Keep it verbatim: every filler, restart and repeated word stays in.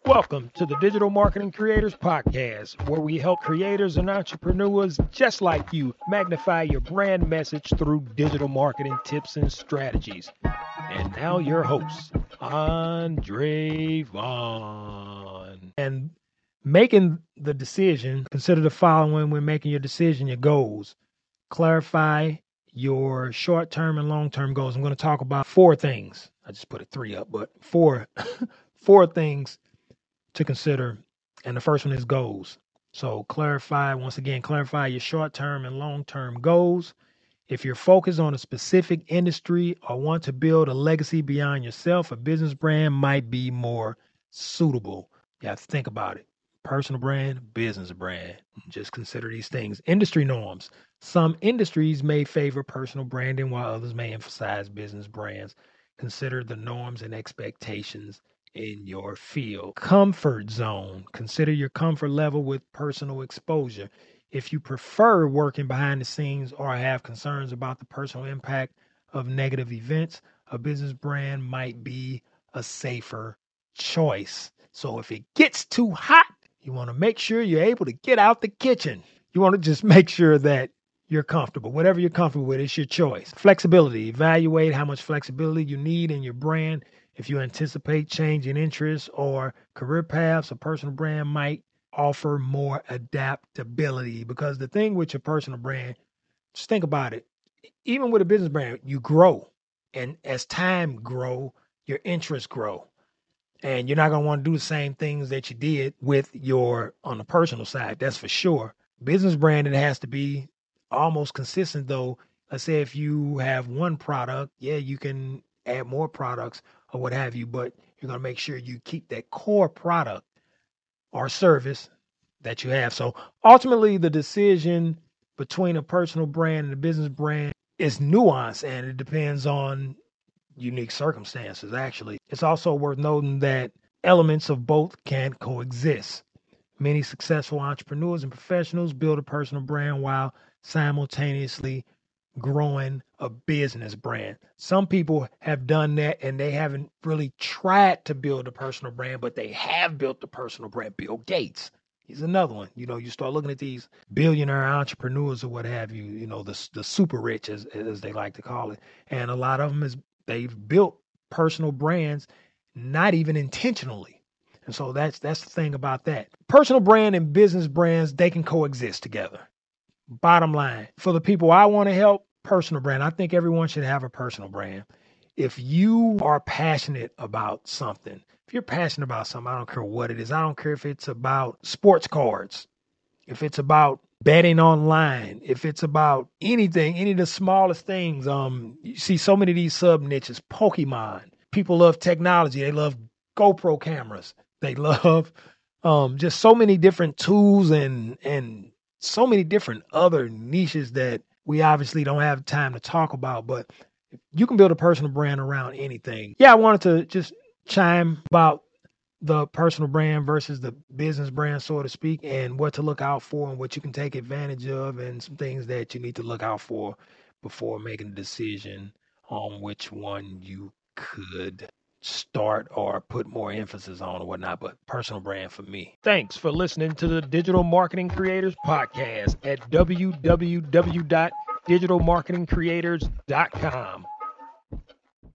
Welcome to the Digital Marketing Creators Podcast, where we help creators and entrepreneurs just like you magnify your brand message through digital marketing tips and strategies. And now your host, Andre Vaughn. And making the decision, consider the following when making your decision, your goals. Clarify your short-term and long-term goals. I'm going to talk about four things. I just put a three up, but four, four things to consider. And the first one is goals. So clarify, once again, clarify your short-term and long-term goals. If you're focused on a specific industry or want to build a legacy beyond yourself, a business brand might be more suitable. You have to think about it. Personal brand, business brand. Just consider these things. Industry norms. Some industries may favor personal branding while others may emphasize business brands. Consider the norms and expectations in your field. Comfort zone. Consider your comfort level with personal exposure. If you prefer working behind the scenes or have concerns about the personal impact of negative events, a business brand might be a safer choice. So if it gets too hot, you want to make sure you're able to get out the kitchen. You want to just make sure that you're comfortable. Whatever you're comfortable with, it's your choice. Flexibility. Evaluate how much flexibility you need in your brand. If you anticipate changing interests or career paths, a personal brand might offer more adaptability, because the thing with your personal brand, just think about it. Even with a business brand, you grow. And as time grow, your interests grow. And you're not going to want to do the same things that you did with your, on the personal side. That's for sure. Business brand, it has to be almost consistent though. Let's say if you have one product, yeah, you can add more products or what have you, but you're going to make sure you keep that core product or service that you have. So ultimately, the decision between a personal brand and a business brand is nuanced, and it depends on unique circumstances, actually. It's also worth noting that elements of both can coexist. Many successful entrepreneurs and professionals build a personal brand while simultaneously growing a business brand. Some people have done that and they haven't really tried to build a personal brand, but they have built the personal brand. Bill Gates, he's another one. You know, you start looking at these billionaire entrepreneurs or what have you, you know, the, the super rich, as, as they like to call it. And a lot of them is they've built personal brands, not even intentionally. And so that's that's the thing about that. Personal brand and business brands, they can coexist together. Bottom line, for the people I want to help, personal brand. I think everyone should have a personal brand. If you are passionate about something, if you're passionate about something, I don't care what it is. I don't care if it's about sports cards, if it's about betting online, if it's about anything, any of the smallest things. Um, you see so many of these sub niches, Pokemon. People love technology. They love GoPro cameras. They love um, just so many different tools and and so many different other niches that we obviously don't have time to talk about, but you can build a personal brand around anything. Yeah, I wanted to just chime about the personal brand versus the business brand, so to speak, and what to look out for and what you can take advantage of and some things that you need to look out for before making a decision on which one you could start or put more emphasis on or whatnot, but personal brand for me. Thanks for listening to the Digital Marketing Creators Podcast at w w w dot digital marketing creators dot com.